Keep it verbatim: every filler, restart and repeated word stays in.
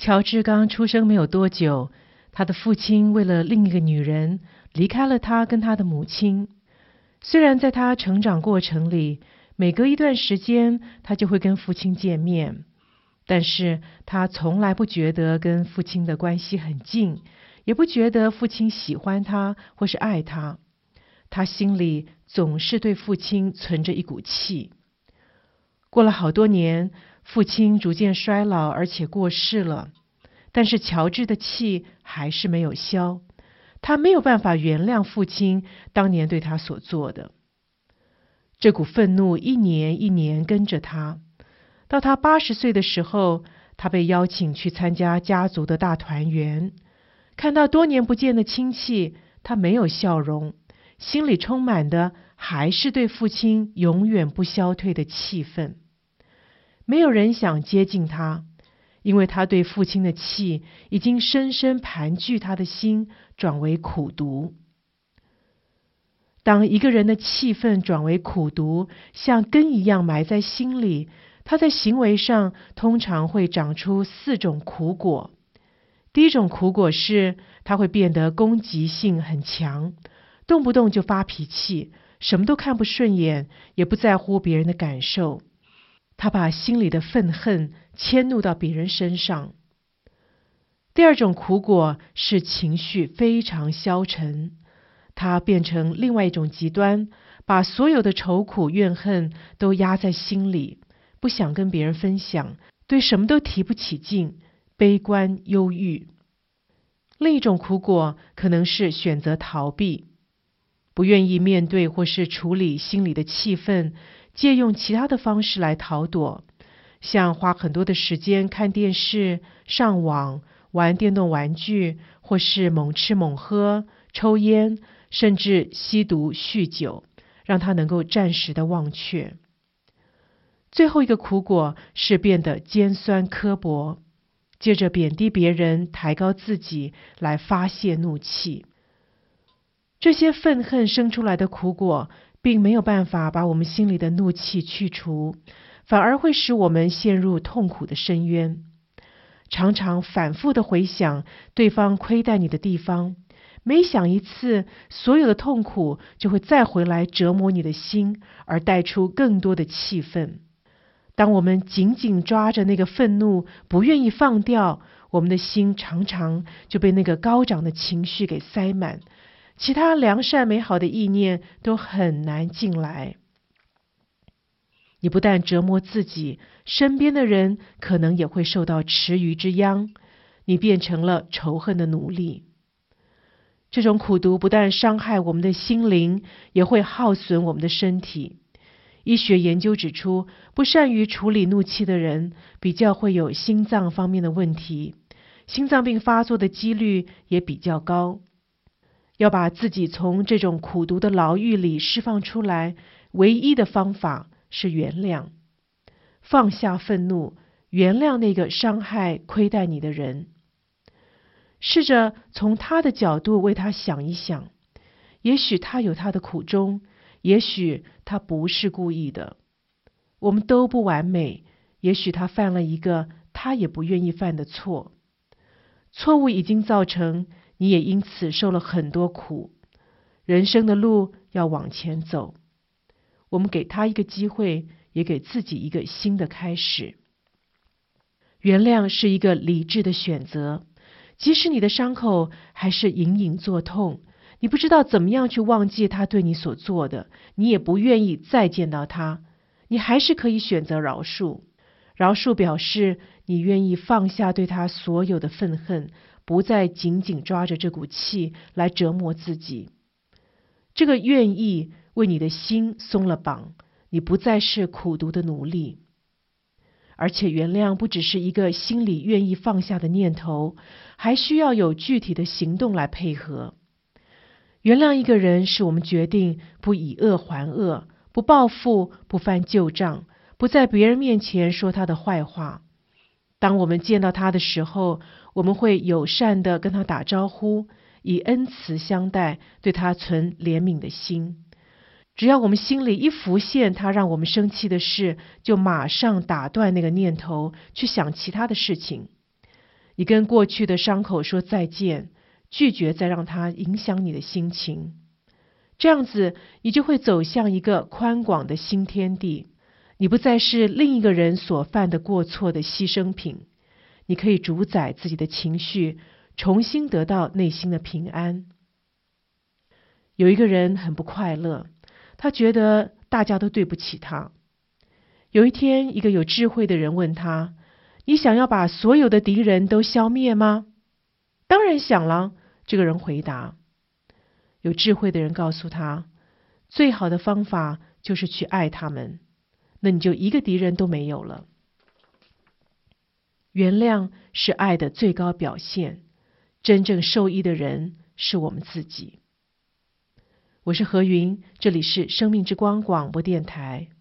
乔治刚出生没有多久，他的父亲为了另一个女人离开了他跟他的母亲。虽然在他成长过程里，每隔一段时间他就会跟父亲见面，但是他从来不觉得跟父亲的关系很近，也不觉得父亲喜欢他或是爱他。他心里总是对父亲存着一股气。过了好多年，父亲逐渐衰老，而且过世了。但是乔治的气还是没有消，他没有办法原谅父亲当年对他所做的。这股愤怒一年一年跟着他，到他八十岁的时候，他被邀请去参加家族的大团圆。看到多年不见的亲戚，他没有笑容，心里充满的还是对父亲永远不消退的气愤。没有人想接近他，因为他对父亲的气已经深深盘踞他的心，转为苦毒。当一个人的气愤转为苦毒，像根一样埋在心里，他在行为上通常会长出四种苦果。第一种苦果是他会变得攻击性很强，动不动就发脾气，什么都看不顺眼，也不在乎别人的感受。他把心里的愤恨迁怒到别人身上。第二种苦果是情绪非常消沉，他变成另外一种极端，把所有的愁苦怨恨都压在心里，不想跟别人分享，对什么都提不起劲，悲观忧郁。另一种苦果可能是选择逃避，不愿意面对或是处理心里的气愤，借用其他的方式来逃躲，像花很多的时间看电视、上网、玩电动玩具，或是猛吃猛喝、抽烟，甚至吸毒酗酒，让他能够暂时的忘却。最后一个苦果是变得尖酸刻薄，借着贬低别人、抬高自己来发泄怒气。这些愤恨生出来的苦果并没有办法把我们心里的怒气去除，反而会使我们陷入痛苦的深渊。常常反复的回想对方亏待你的地方，每想一次，所有的痛苦就会再回来折磨你的心，而带出更多的气愤。当我们紧紧抓着那个愤怒，不愿意放掉，我们的心常常就被那个高涨的情绪给塞满，其他良善美好的意念都很难进来。你不但折磨自己，身边的人可能也会受到池鱼之殃，你变成了仇恨的奴隶。这种苦毒不但伤害我们的心灵，也会耗损我们的身体。医学研究指出，不善于处理怒气的人，比较会有心脏方面的问题，心脏病发作的几率也比较高。要把自己从这种苦毒的牢狱里释放出来，唯一的方法是原谅，放下愤怒，原谅那个伤害亏待你的人。试着从他的角度为他想一想，也许他有他的苦衷，也许他不是故意的。我们都不完美，也许他犯了一个他也不愿意犯的错。错误已经造成，你也因此受了很多苦。人生的路要往前走，我们给他一个机会，也给自己一个新的开始。原谅是一个理智的选择，即使你的伤口还是隐隐作痛，你不知道怎么样去忘记他对你所做的，你也不愿意再见到他，你还是可以选择饶恕。饶恕表示你愿意放下对他所有的愤恨，不再紧紧抓着这股气来折磨自己。这个愿意为你的心松了绑，你不再是苦毒的奴隶。而且原谅不只是一个心里愿意放下的念头，还需要有具体的行动来配合。原谅一个人是我们决定不以恶还恶，不报复，不翻旧账，不在别人面前说他的坏话。当我们见到他的时候，我们会友善地跟他打招呼，以恩慈相待，对他存怜悯的心。只要我们心里一浮现他让我们生气的事，就马上打断那个念头，去想其他的事情。 你跟过去的伤口说再见，拒绝再让它影响你的心情。这样子，你就会走向一个宽广的新天地。你不再是另一个人所犯的过错的牺牲品，你可以主宰自己的情绪，重新得到内心的平安。有一个人很不快乐，他觉得大家都对不起他。有一天，一个有智慧的人问他：你想要把所有的敌人都消灭吗？当然想了，这个人回答。有智慧的人告诉他，最好的方法就是去爱他们，那你就一个敌人都没有了。原谅是爱的最高表现，真正受益的人是我们自己。我是何云，这里是生命之光广播电台。